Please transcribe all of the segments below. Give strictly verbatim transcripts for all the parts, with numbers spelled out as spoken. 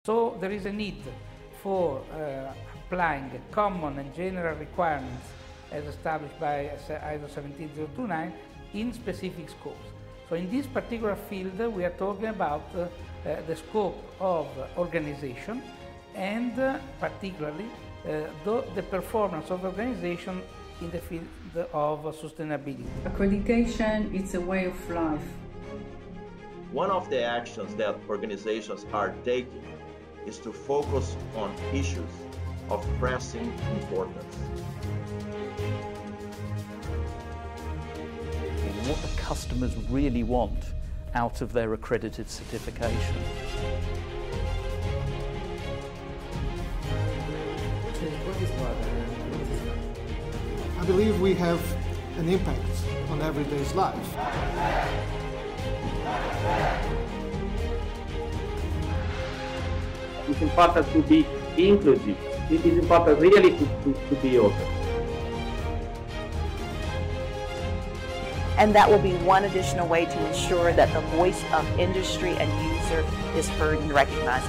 So there is a need for uh, applying common and general requirements as established by I S O seventeen thousand twenty-nine in specific scopes. So in this particular field we are talking about uh, uh, the scope of organization and uh, particularly uh, the, the performance of organization in the field of sustainability. Accreditation is a way of life. One of the actions that organizations are taking is to focus on issues of pressing importance. What the customers really want out of their accredited certification. I believe we have an impact on everyday's life. It's important to be inclusive. It is important really to, to, to be open. And that will be one additional way to ensure that the voice of industry and user is heard and recognized.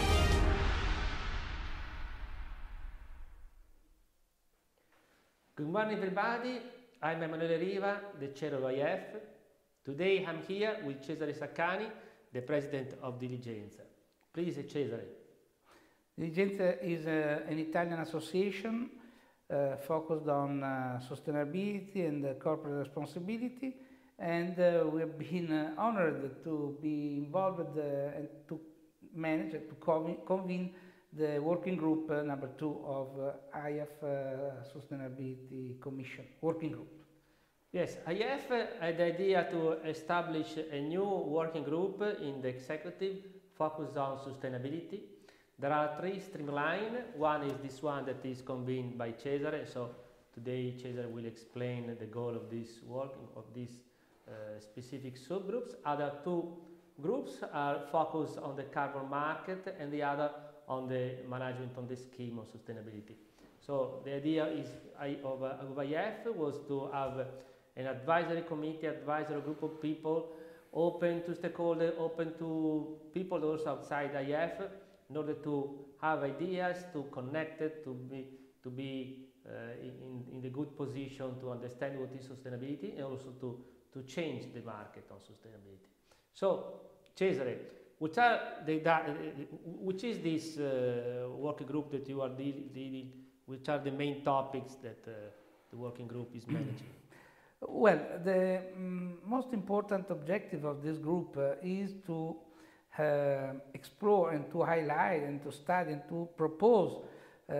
Good morning, everybody. I'm Emanuele Riva, the chair of I F. Today I'm here with Cesare Saccani, the president of Diligenza. Please, Cesare. Diligenza is uh, an Italian association uh, focused on uh, sustainability and uh, corporate responsibility, and uh, we have been uh, honored to be involved uh, and to manage, to convene the working group uh, number two of uh, I F uh, Sustainability Commission working group. Yes, I F had the idea to establish a new working group in the executive focused on sustainability. There are three streamlines. One is this one that is convened by Cesare. So today Cesare will explain the goal of this work, of these uh, specific subgroups. Other two groups are focused on the carbon market and the other on the management on the scheme of sustainability. So the idea is I, of, uh, of I F was to have an advisory committee, advisory group of people open to stakeholders, open to people also outside I F, in order to have ideas, to connect it, to be, to be uh, in, in the good position to understand what is sustainability and also to, to change the market on sustainability. So, Cesare, which, are the, which is this uh, working group that you are dealing, which are the main topics that uh, the working group is managing? Well, the um, most important objective of this group uh, is to uh, explore and to highlight and to study and to propose uh,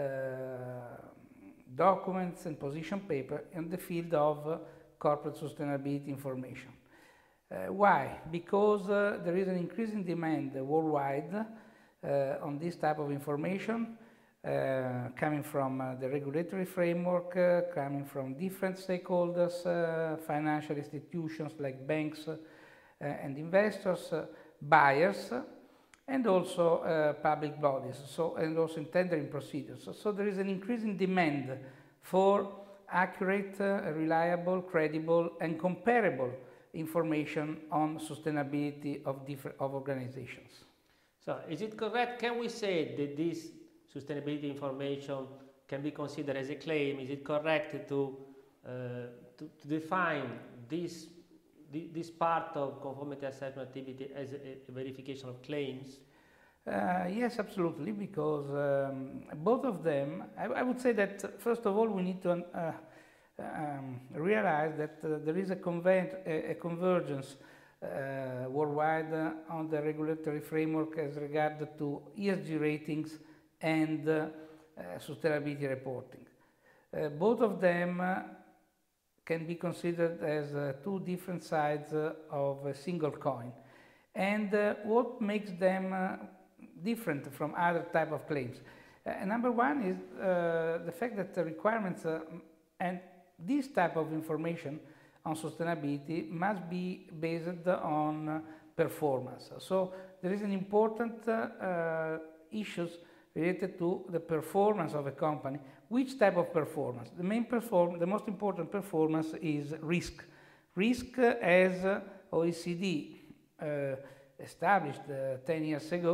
documents and position paper in the field of uh, corporate sustainability information. Uh, why? Because uh, there is an increasing demand uh, worldwide uh, on this type of information, uh, coming from uh, the regulatory framework, uh, coming from different stakeholders, uh, financial institutions like banks uh, and investors, uh, buyers, uh, and also uh, public bodies, so, and also in tendering procedures. So, so there is an increasing demand for accurate, uh, reliable, credible, and comparable information on sustainability of different of organizations. So, is it correct? Can we say that this sustainability information can be considered as a claim? Is it correct to uh, to, to define this this part of conformity assessment activity as a, a verification of claims? Uh, yes, absolutely. Because um, both of them, I, I would say that first of all we need to. Uh, Um, realize that uh, there is a, a, a convergence uh, worldwide uh, on the regulatory framework as regard to E S G ratings and uh, uh, sustainability reporting. Uh, both of them uh, can be considered as uh, two different sides uh, of a single coin. And uh, what makes them uh, different from other type of claims? Uh, number one is uh, the fact that the requirements uh, and this type of information on sustainability must be based on uh, performance. So there is an important uh, uh, issues related to the performance of a company. Which type of performance? The main perform, the most important performance is risk. Risk, uh, as uh, O E C D uh, established uh, ten years ago,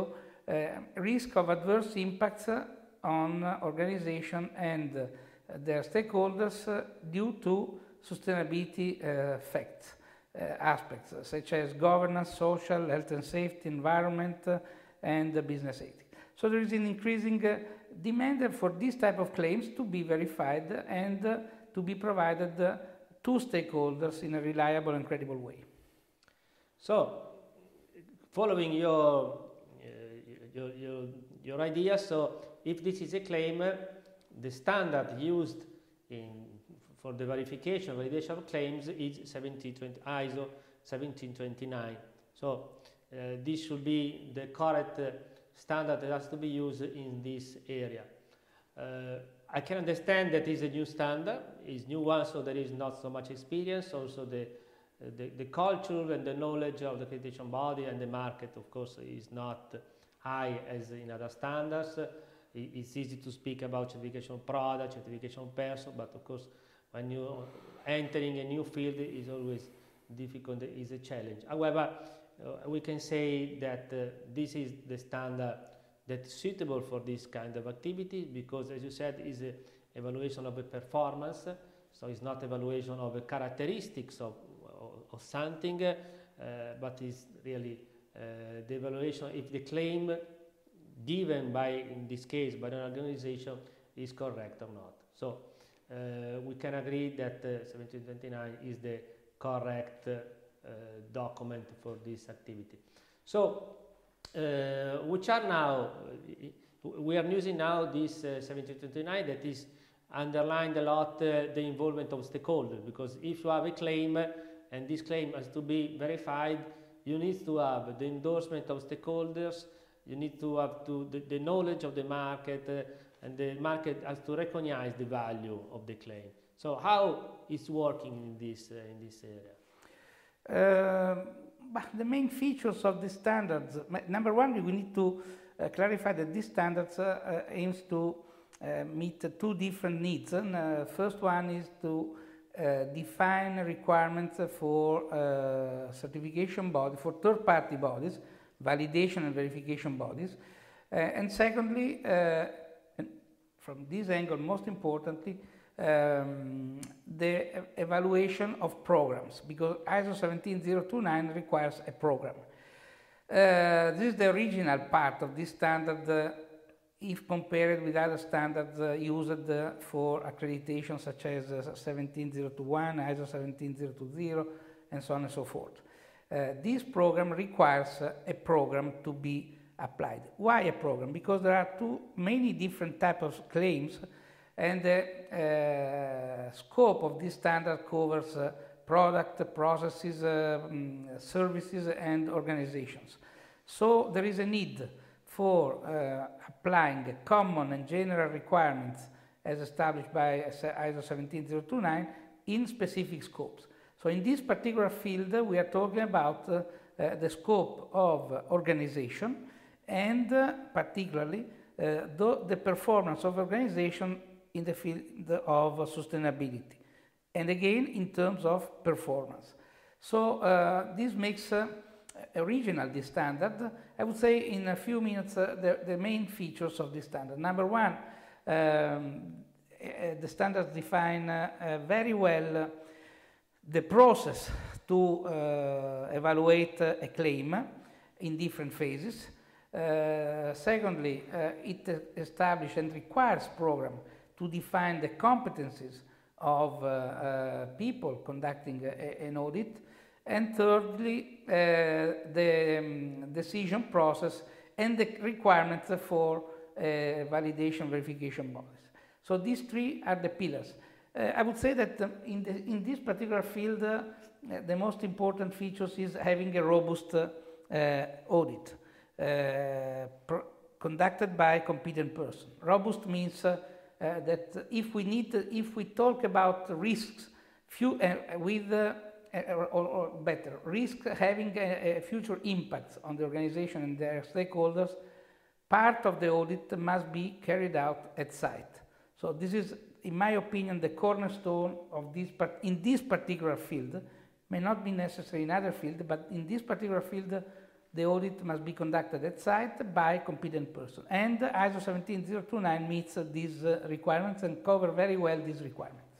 risk of adverse impacts on organization and uh, their stakeholders uh, due to sustainability uh, facts, uh, aspects uh, such as governance, social, health and safety, environment, uh, and uh, business ethics. So there is an increasing uh, demand for this type of claims to be verified and uh, to be provided uh, to stakeholders in a reliable and credible way. So, following your, uh, your, your, your idea, so if this is a claim, uh, the standard used in, for the verification, validation of claims is seventeen twenty, I S O seventeen twenty-nine. So, uh, this should be the correct uh, standard that has to be used in this area. Uh, I can understand that is a new standard, is new one, so there is not so much experience. Also, the, uh, the the culture and the knowledge of the accreditation body and the market, of course, is not high as in other standards. Uh, it, it's easy to speak about certification of product, certification of person, but of course, when you are entering a new field, it is always difficult, it is a challenge. However, uh, we can say that uh, this is the standard that's suitable for this kind of activity, because, as you said, is a evaluation of a performance, so it's not evaluation of the characteristics of, of, of something, uh, but is really uh, the evaluation if the claim given by, in this case, by an organization is correct or not. So uh, we can agree that uh, seventeen twenty-nine is the correct uh, document for this activity. So, Uh, which are now, uh, we are using now this uh, seventeen twenty-nine that is underlined a lot uh, the involvement of stakeholders, because if you have a claim uh, and this claim has to be verified, you need to have the endorsement of stakeholders, you need to have to the, the knowledge of the market, uh, and the market has to recognize the value of the claim. So how is working in this, uh, in this area? Uh, But the main features of the standards, number one, we need to uh, clarify that these standards uh, uh, aims to uh, meet uh, two different needs. And uh, first one is to uh, define requirements for uh, certification body, for third-party bodies, validation and verification bodies. Uh, and secondly, uh, and from this angle, most importantly, Um, the evaluation of programs, because I S O seventeen thousand twenty-nine requires a program. Uh, this is the original part of this standard uh, if compared with other standards uh, used uh, for accreditation such as uh, seventeen thousand twenty-one, I S O seventeen thousand twenty, and so on and so forth. Uh, this program requires uh, a program to be applied. Why a program? Because there are too many different types of claims, and the uh, scope of this standard covers uh, product, processes, uh, um, services, and organizations. So there is a need for uh, applying common and general requirements as established by I S O seventeen thousand twenty-nine in specific scopes. So in this particular field, we are talking about uh, uh, the scope of uh, organization, and uh, particularly uh, the, the performance of organization in the field of sustainability, and again in terms of performance. So uh, this makes uh, original this standard. I would say in a few minutes uh, the, the main features of this standard. Number one, um, uh, the standards define uh, uh, very well uh, the process to uh, evaluate uh, a claim in different phases. Uh, secondly, uh, it establishes and requires program to define the competencies of uh, uh, people conducting a, an audit. And thirdly, uh, the um, decision process and the requirements for uh, validation verification bodies. So these three are the pillars. Uh, I would say that um, in, the, in this particular field, uh, the most important features is having a robust uh, uh, audit uh, conducted by a competent person. Robust means uh, Uh, that if we need, to, if we talk about risks, few, uh, with, uh, or, or, or better, risk having a, a future impact on the organization and their stakeholders, part of the audit must be carried out at site. So this is, in my opinion, the cornerstone of this part, in this particular field. May not be necessary in other fields, but in this particular field, the audit must be conducted at site by a competent person. And I S O seventeen thousand twenty-nine meets uh, these uh, requirements and cover very well these requirements.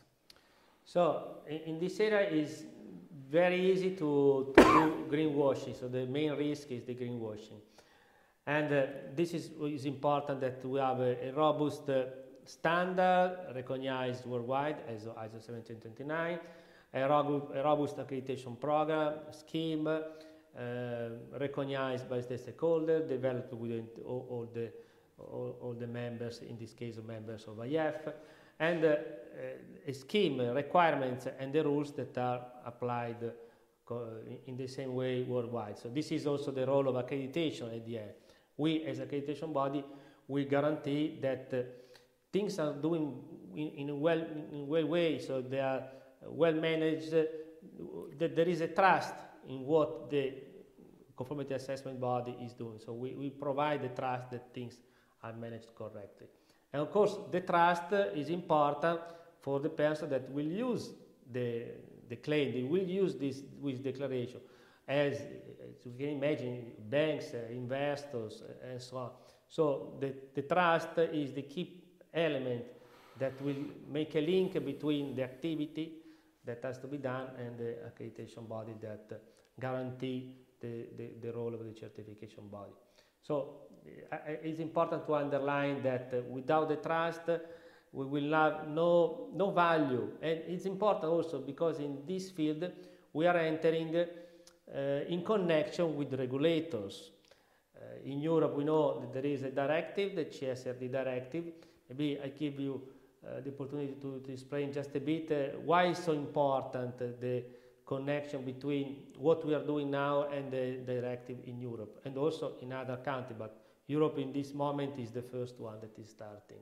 So in, in this area is very easy to, to do greenwashing. So the main risk is the greenwashing. And uh, this is, is important that we have a, a robust uh, standard recognized worldwide as I S O seventeen twenty-nine, a, robu a robust accreditation program, scheme, uh, recognized by the stakeholder, developed with all, all, the, all, all the members, in this case members of I F, and uh, a scheme, requirements and the rules that are applied uh, in the same way worldwide. So this is also the role of accreditation at the end. We as accreditation body, we guarantee that uh, things are doing in, in a well in a well way, so they are well managed, uh, that there is a trust in what the conformity assessment body is doing. So we, we provide the trust that things are managed correctly. And of course, the trust uh, is important for the person that will use the, the claim, they will use this with declaration. As, as you can imagine, banks, uh, investors, uh, and so on. So the, the trust is the key element that will make a link between the activity that has to be done and the accreditation body that uh, guarantee the, the, the role of the certification body. So uh, it's important to underline that uh, without the trust, uh, we will have no, no value. And it's important also because in this field, we are entering uh, in connection with regulators. Uh, in Europe, we know that there is a directive, the C S R D directive. Maybe I give you uh, the opportunity to, to explain just a bit uh, why it's so important uh, the connection between what we are doing now and the directive in Europe, and also in other countries, but Europe in this moment is the first one that is starting.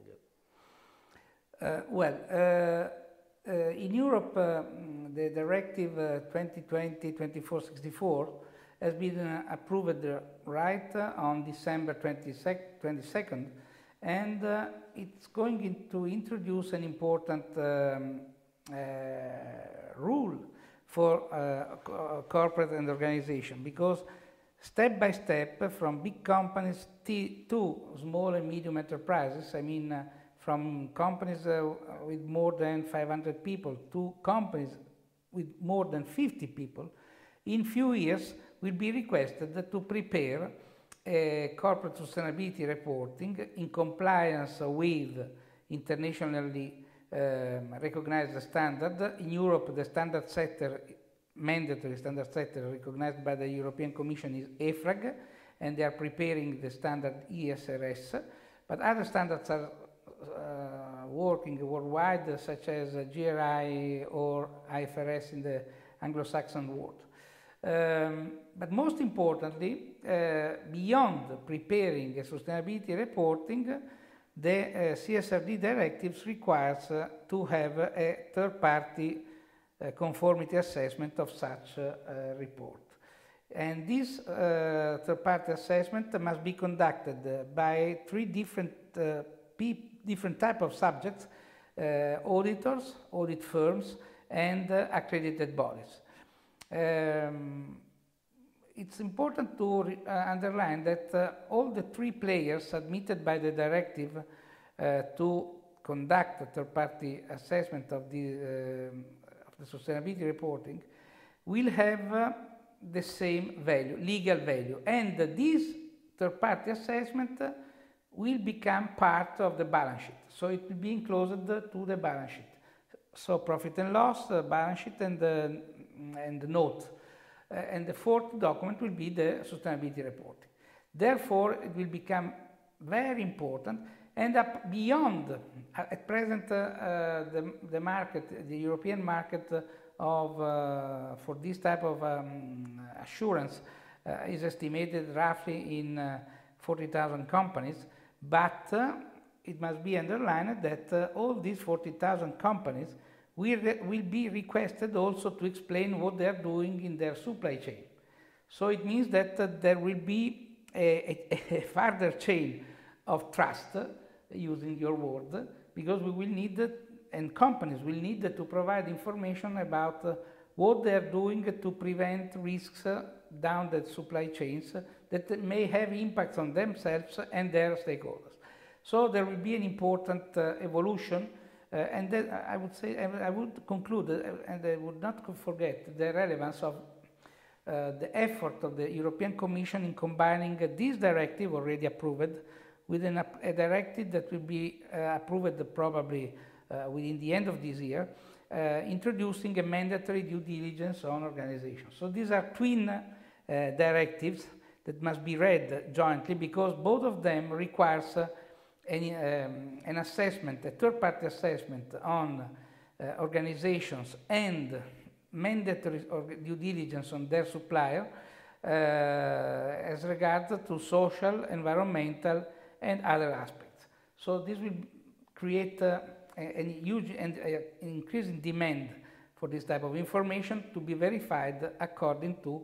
Uh, well, uh, uh, in Europe, uh, the directive uh, twenty twenty dash twenty-four sixty-four has been uh, approved uh, right uh, on December twenty-second, and uh, it's going in to introduce an important um, uh, rule for uh, co corporate and organization, because step by step, from big companies to small and medium enterprises, I mean uh, from companies uh, with more than five hundred people to companies with more than fifty people, in few years will be requested to prepare a corporate sustainability reporting in compliance with internationally um, recognized standard. In Europe, the standard setter, mandatory standard setter recognized by the European Commission is EFRAG, and they are preparing the standard E S R S, but other standards are uh, working worldwide, uh, such as uh, G R I or I F R S in the Anglo-Saxon world. Um, but most importantly, uh, beyond preparing a sustainability reporting, the uh, C S R D directives requires uh, to have a third-party uh, conformity assessment of such uh, uh, report. And this uh, third-party assessment must be conducted uh, by three different, uh, different type of subjects, uh, auditors, audit firms, and uh, accredited bodies. Um, it's important to uh, underline that uh, all the three players admitted by the directive uh, to conduct a third-party assessment of the, uh, of the sustainability reporting will have uh, the same value, legal value, and uh, this third-party assessment uh, will become part of the balance sheet. So it will be enclosed to the balance sheet. So profit and loss, uh, balance sheet, and uh, and the note. Uh, and the fourth document will be the sustainability reporting. Therefore, it will become very important, and up beyond, uh, at present, uh, uh, the, the market, the European market of, uh, for this type of um, assurance uh, is estimated roughly in uh, forty thousand companies, but uh, it must be underlined that uh, all these forty thousand companies will, will be requested also to explain what they are doing in their supply chain. So it means that uh, there will be a, a, a further chain of trust, uh, using your word, because we will need, uh, and companies will need uh, to provide information about uh, what they are doing to prevent risks uh, down the supply chains, uh, that may have impacts on themselves and their stakeholders. So there will be an important uh, evolution, uh, and then I would say, I would conclude, uh, and I would not forget the relevance of uh, the effort of the European Commission in combining uh, this directive already approved with an, a directive that will be uh, approved probably uh, within the end of this year, uh, introducing a mandatory due diligence on organizations. So these are twin uh, directives that must be read jointly, because both of them requires uh, Any, um, an assessment, a third-party assessment on uh, organizations and mandatory due diligence on their supplier uh, as regards to social, environmental, and other aspects. So this will create uh, a, a huge and uh, increase in demand for this type of information to be verified according to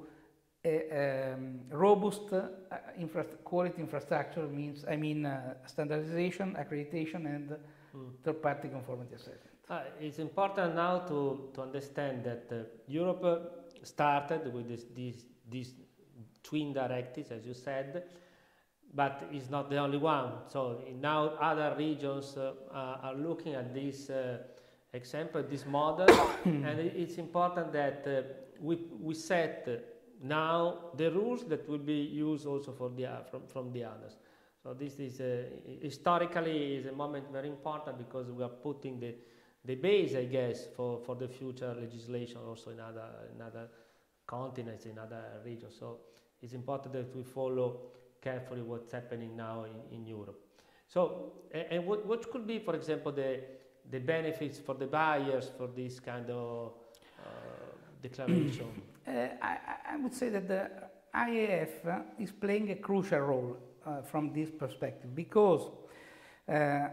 a um, robust uh, infra quality infrastructure, means, I mean, uh, standardization, accreditation, and mm. third-party conformity assessment. Uh, it's important now to, to understand that uh, Europe uh, started with this, these, these twin directives, as you said, but it's not the only one. So now other regions uh, are looking at this uh, example, this model, and it's important that uh, we, we set uh, now the rules that will be used also for the, uh, from, from the others. So this is uh, historically is a moment very important, because we are putting the, the base, I guess, for, for the future legislation also in other, in other continents, in other regions. So it's important that we follow carefully what's happening now in, in Europe. So, and, and what, what could be, for example, the, the benefits for the buyers for this kind of uh, declaration? Uh, I, I would say that the I A F uh, is playing a crucial role uh, from this perspective, because uh,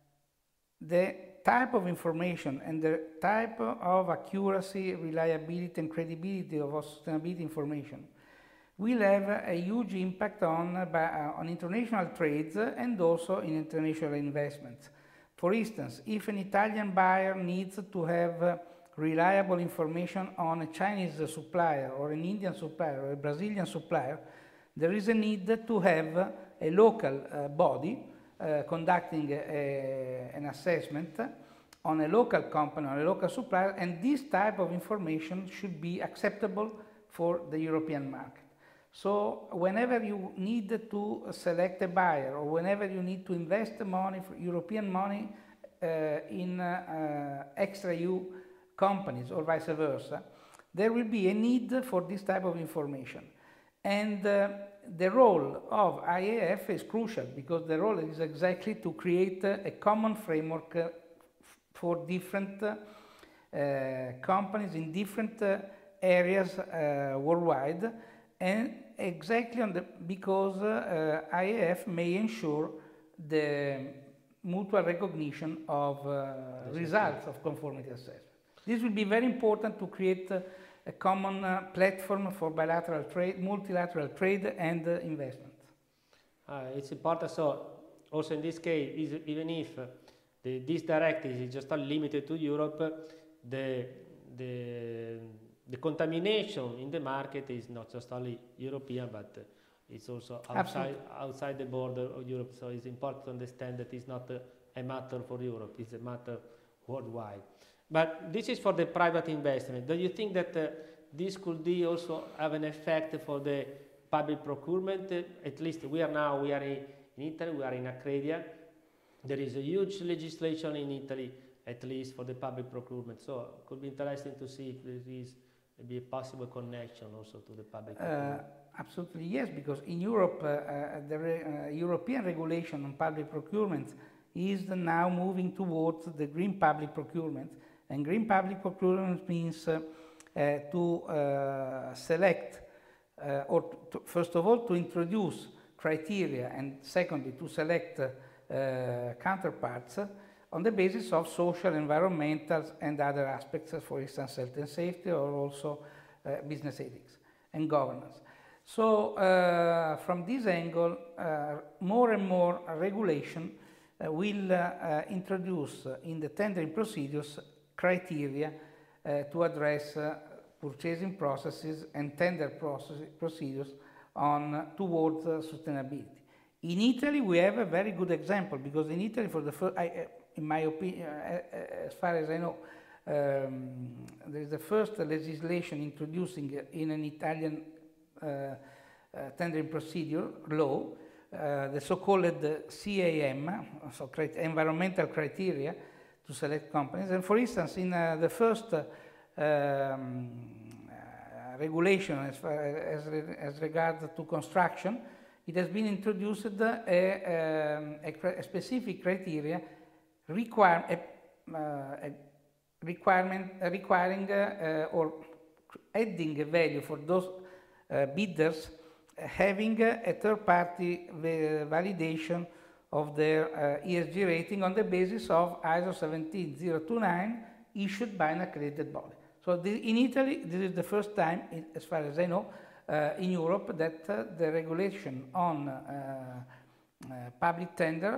the type of information and the type of accuracy, reliability, and credibility of our sustainability information will have a huge impact on, uh, by, uh, on international trades uh, and also in international investments. For instance, if an Italian buyer needs to have uh, reliable information on a Chinese supplier or an Indian supplier or a Brazilian supplier, there is a need to have a local uh, body uh, conducting a, an assessment on a local company, on a local supplier, and this type of information should be acceptable for the European market. So whenever you need to select a buyer, or whenever you need to invest money, European money, uh, in uh, uh, extra E U companies or vice versa, there will be a need for this type of information. And uh, the role of I A F is crucial, because the role is exactly to create uh, a common framework uh, for different uh, uh, companies in different uh, areas uh, worldwide, and exactly on the, because uh, uh, I A F may ensure the mutual recognition of uh, results of conformity assessment. This will be very important to create uh, a common uh, platform for bilateral trade, multilateral trade, and uh, investment. Uh, it's important. So, also in this case, is, even if uh, the, this directive is just limited to Europe, uh, the, the, the contamination in the market is not just only European, but uh, it's also outside, outside the border of Europe. So it's important to understand that it's not uh, a matter for Europe, it's a matter worldwide. But this is for the private investment. Do you think that uh, this could be also have an effect for the public procurement? Uh, at least we are now, we are in, in Italy, we are in Accredia. There is a huge legislation in Italy, at least for the public procurement. So it could be interesting to see if there is maybe a possible connection also to the public procurement. Uh, absolutely yes, because in Europe, uh, uh, the re uh, European regulation on public procurement is now moving towards the green public procurement. And green public procurement means uh, uh, to uh, select, uh, or to, first of all, to introduce criteria, and secondly, to select uh, uh, counterparts uh, on the basis of social, environmental, and other aspects, uh, for instance, health and safety, or also uh, business ethics and governance. So, uh, from this angle, uh, more and more regulation uh, will uh, uh, introduce uh, in the tendering procedures criteria uh, to address uh, purchasing processes and tender process procedures on towards uh, sustainability. In Italy, we have a very good example because in Italy, for the first, I, in my opinion, uh, as far as I know, um, there is the first legislation introducing in an Italian uh, uh, tendering procedure law, uh, the so-called C A M, so crit environmental criteria to select companies. And for instance, in uh, the first uh, um, uh, regulation as, far as, as regards to construction, it has been introduced a, um, a, a specific criteria require, a, uh, a requirement, uh, requiring uh, uh, or adding a value for those uh, bidders uh, having uh, a third-party validation of their uh, E S G rating on the basis of I S O seventeen thousand twenty-nine issued by an accredited body. So the, in Italy, this is the first time, as far as I know, Uh, in Europe that uh, the regulation on uh, uh, public tender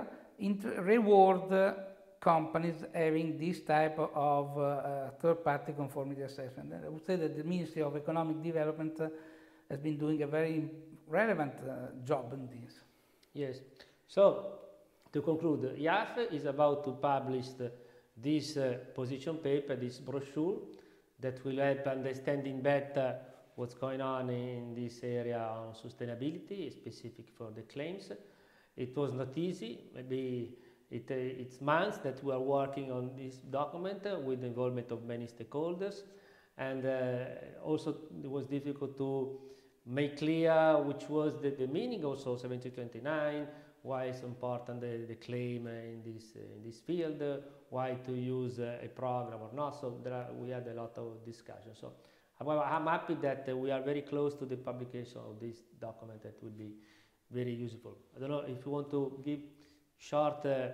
reward uh, companies having this type of uh, uh, third-party conformity assessment. And I would say that the Ministry of Economic Development uh, has been doing a very relevant uh, job in this. Yes. So, to conclude, I A F is about to publish the, this uh, position paper, this brochure, that will help understanding better what's going on in this area on sustainability, specific for the claims. It was not easy. Maybe it, uh, it's months that we are working on this document uh, with the involvement of many stakeholders. And uh, also it was difficult to make clear which was the, the meaning also of seventeen twenty-nine, why it's important the, the claim in this, uh, in this field, uh, why to use uh, a program or not. So there are, we had a lot of discussion. So, however, I'm happy that uh, we are very close to the publication of this document that will be very useful. I don't know if you want to give short uh,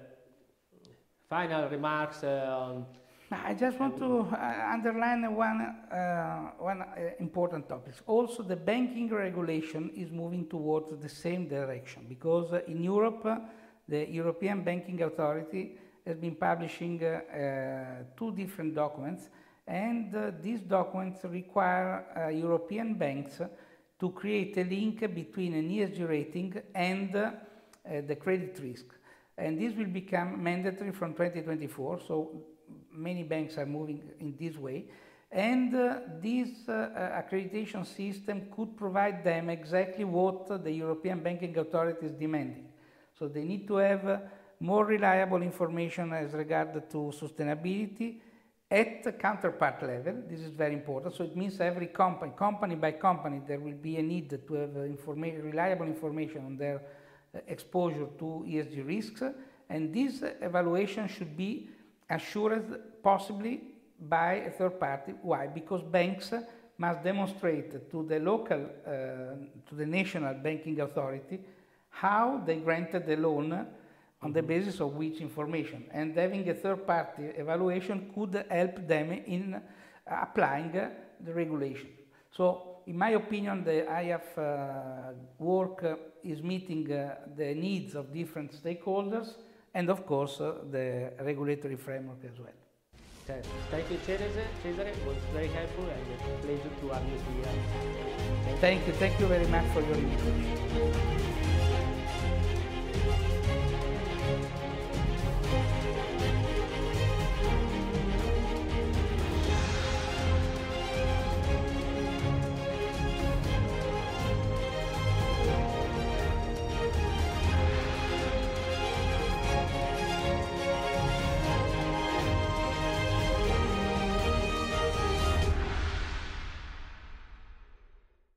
final remarks uh, on... I just want to uh, underline one, uh, one uh, important topic. Also, the banking regulation is moving towards the same direction because uh, in Europe, uh, the European Banking Authority has been publishing uh, uh, two different documents. And uh, these documents require uh, European banks to create a link between an E S G rating and uh, uh, the credit risk. And this will become mandatory from twenty twenty-four, so many banks are moving in this way. And uh, this uh, accreditation system could provide them exactly what uh, the European Banking Authority is demanding. So they need to have uh, more reliable information as regards to sustainability, at the counterpart level. This is very important. So it means every company, company by company, there will be a need to have informa- reliable information on their uh, exposure to E S G risks. And this evaluation should be assured possibly by a third party. Why? Because banks must demonstrate to the local, uh, to the national banking authority how they granted the loan on the basis of which information, and having a third-party evaluation could help them in uh, applying uh, the regulation. So, in my opinion, the I A F uh, work uh, is meeting uh, the needs of different stakeholders and, of course, uh, the regulatory framework as well. Okay. Thank you, Cesare. Cesare, it was very helpful and a pleasure to have you here. Thank you. Thank you very much for your invitation.